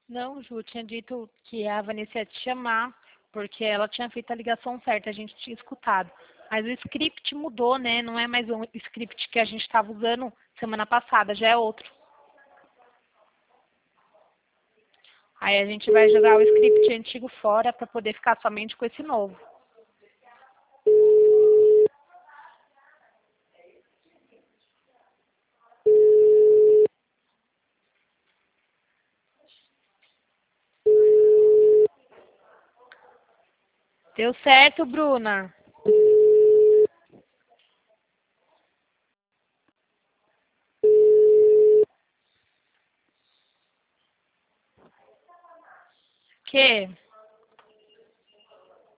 Não, Ju, tinha dito que a Vanessa ia te chamar, porque ela tinha feito a ligação certa, a gente tinha escutado. Mas o script mudou, né? Não é mais um script que a gente estava usando semana passada, já é outro. Aí a gente vai jogar o script antigo fora para poder ficar somente com esse novo. Deu certo, Bruna? Que?